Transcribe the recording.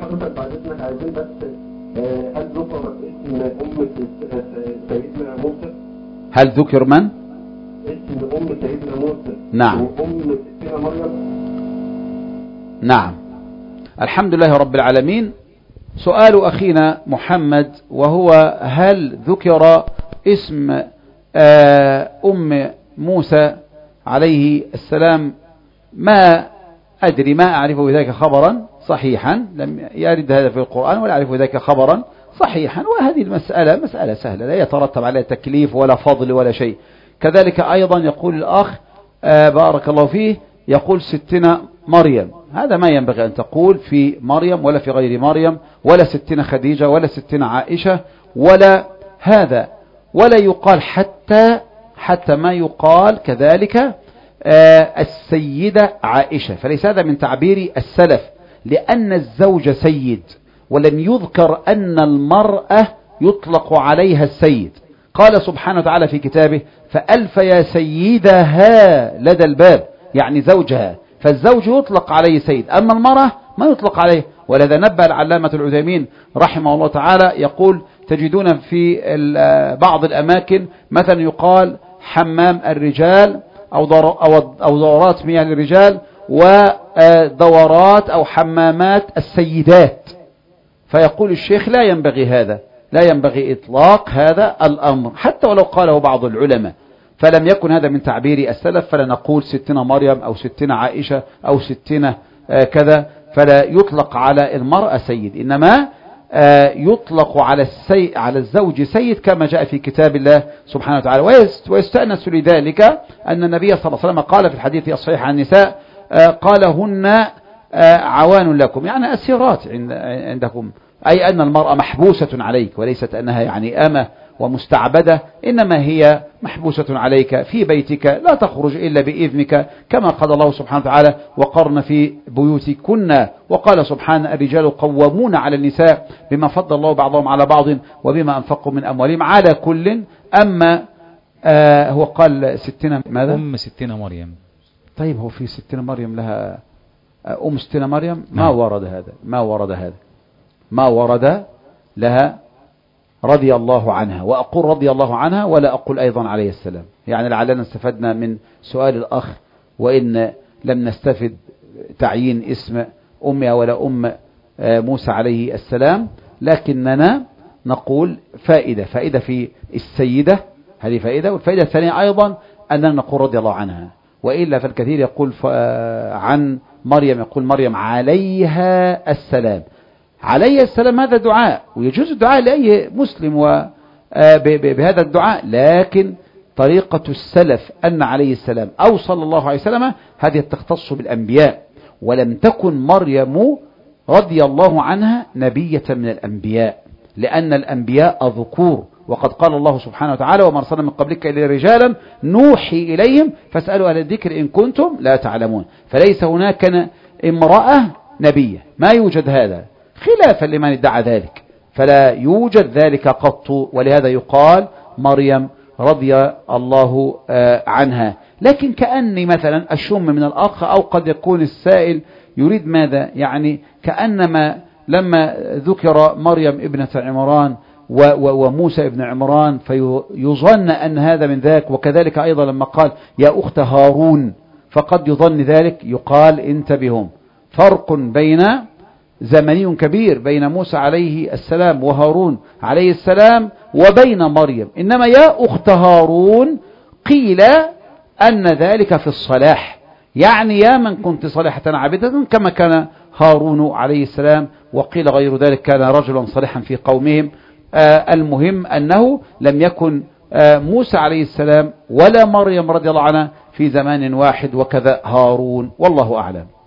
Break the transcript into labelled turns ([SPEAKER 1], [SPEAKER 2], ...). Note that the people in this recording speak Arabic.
[SPEAKER 1] حضرتك بعد اذنك عايزين بس هل ذكر اسم سيدنا موسى؟
[SPEAKER 2] هل ذكر من؟
[SPEAKER 1] اسم سيدنا موسى.
[SPEAKER 2] نعم.
[SPEAKER 1] ستنا مريم.
[SPEAKER 2] نعم. الحمد لله رب العالمين. سؤال أخينا محمد وهو هل ذكر اسم موسى عليه السلام؟ ما أدري، ما أعرف بذلك خبرا صحيحا، لم يرد هذا في القرآن ولا أعرف بذلك خبرا صحيحا. وهذه المسألة مسألة سهلة لا يترتب عليها تكليف ولا فضل ولا شيء. كذلك أيضا يقول الأخ بارك الله فيه، يقول ستنا مريم، هذا ما ينبغي أن تقول في مريم ولا في غير مريم، ولا ستنا خديجة ولا ستنا عائشة ولا هذا، ولا يقال حتى ما يقال كذلك السيدة عائشة، فليس هذا من تعبير السلف، لأن الزوج سيد، ولم يذكر أن المرأة يطلق عليها السيد. قال سبحانه وتعالى في كتابه فألف يا سيدها لدى الباب، يعني زوجها، فالزوج يطلق عليه سيد، أما المرأة ما يطلق عليه. ولذا نبه العلامة العثيمين رحمه الله تعالى يقول تجدون في بعض الأماكن مثلا يقال حمام الرجال أو دورات مياه الرجال، ودورات أو حمامات السيدات، فيقول الشيخ لا ينبغي هذا، لا ينبغي إطلاق هذا الأمر حتى ولو قاله بعض العلماء، فلم يكن هذا من تعبير السلف. فلا نقول ستنا مريم أو ستنا عائشة أو ستنا كذا، فلا يطلق على المرأة سيد، إنما يطلق على الزوج سيد كما جاء في كتاب الله سبحانه وتعالى. ويستأنس لذلك أن النبي صلى الله عليه وسلم قال في الحديث الصحيح عن النساء قال هن عوان لكم، يعني أسيرات عندكم، أي أن المرأة محبوسة عليك، وليست أنها يعني أمة ومستعبدة، إنما هي محبوسة عليك في بيتك لا تخرج إلا بإذنك، كما قال الله سبحانه وتعالى وقرن في بيوتكن، وقال سبحانه الرجال قوامون على النساء بما فضل الله بعضهم على بعض وبما أنفقوا من أموالهم. على كل أما هو قال ستنا ماذا؟
[SPEAKER 3] ستنا مريم.
[SPEAKER 2] طيب هو في ستنا مريم لها ستنا مريم؟ ما ورد هذا، ما ورد لها رضي الله عنها، وأقول رضي الله عنها ولا أقول أيضا عليه السلام، يعني لعلنا استفدنا من سؤال الأخ، وإن لم نستفد تعيين اسم أمها ولا موسى عليه السلام، لكننا نقول فائدة في السيدة، هذه فائدة. والفائدة الثانية أيضا أننا نقول رضي الله عنها، وإلا فالكثير يقول عن مريم، يقول مريم عليها السلام. عليه السلام هذا دعاء، ويجوز الدعاء لأي مسلم بهذا الدعاء، لكن طريقة السلف أن عليه السلام أو صلى الله عليه وسلم هذه تختص بالأنبياء، ولم تكن مريم رضي الله عنها نبية من الأنبياء، لأن الأنبياء ذكور، وقد قال الله سبحانه وتعالى وما أرسلنا من قبلك إلا رجالا نوحي إليهم فاسألوا أهل الذكر إن كنتم لا تعلمون. فليس هناك امرأة نبية، ما يوجد هذا، خلافا لمن ادعى ذلك، فلا يوجد ذلك قط، ولهذا يقال مريم رضي الله عنها. لكن كأني مثلا أشم من الأخ، أو قد يكون السائل يريد ماذا، يعني كأنما لما ذكر مريم ابنة عمران وموسى ابن عمران فيظن أن هذا من ذاك، وكذلك أيضا لما قال يا أخت هارون فقد يظن ذلك، يقال انتبهوا، فرق بين زمني كبير بين موسى عليه السلام وهارون عليه السلام وبين مريم، إنما يا أخت هارون قيل أن ذلك في الصلاح، يعني يا من كنت صالحة عابدة كما كان هارون عليه السلام، وقيل غير ذلك كان رجلا صالحا في قومهم. المهم أنه لم يكن موسى عليه السلام ولا مريم رضي الله عنها في زمان واحد، وكذا هارون، والله أعلم.